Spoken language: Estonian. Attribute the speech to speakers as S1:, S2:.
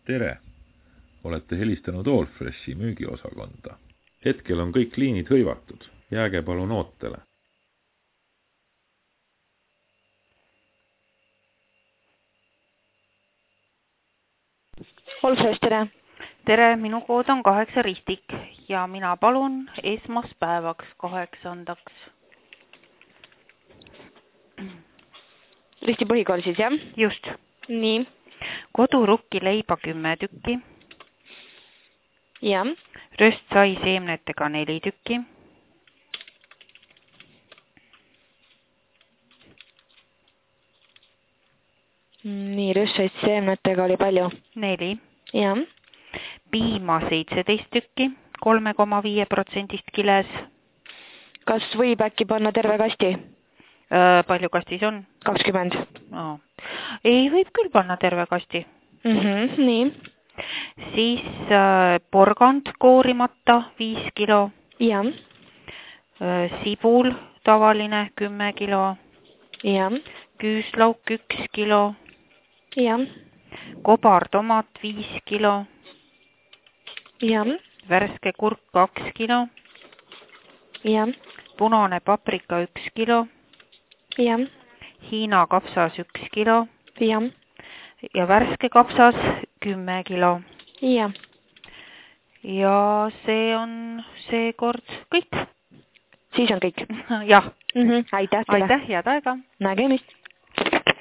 S1: Tere! Olete helistanud Allfreshi müügiosakonda. Hetkel on kõik liinid hõivatud. Jääge palun ootele.
S2: Allfresh, tere!
S3: Tere, minu kood on 8 ristik ja mina palun esmaspäevaks 8.
S2: Risti põhikool siis, jah?
S3: Just.
S2: Nii.
S3: Kodurukki leiba 10 tükki.
S2: Jah.
S3: Röstsai seemnetega 4 tükki.
S2: Nii, rössaid seemnetega oli palju?
S3: 4.
S2: Jah.
S3: Piima 17 tükki, 3,5% kiles.
S2: Kas võib äkki panna terve kasti?
S3: Palju kastis on?
S2: 20.
S3: No. Ei, võib küll panna terve kasti.
S2: Nii.
S3: Siis porgand koorimata 5 kilo.
S2: Jah.
S3: Sibul tavaline 10 kilo.
S2: Jah.
S3: Küüslauk 1 kilo.
S2: Jah.
S3: Kobartomat 5 kilo.
S2: Jah.
S3: Värske kurk 2 kilo.
S2: Jah.
S3: Punane paprika 1 kilo.
S2: Jah.
S3: Hiina kapsas 1 kilo.
S2: Jah.
S3: Ja värske kapsas 10 kilo.
S2: Jah.
S3: Ja see on seekord kõik.
S2: Siis on kõik.
S3: Jah.
S2: Aitäh teile.
S3: Aitäh, head aega.
S2: Nägemist.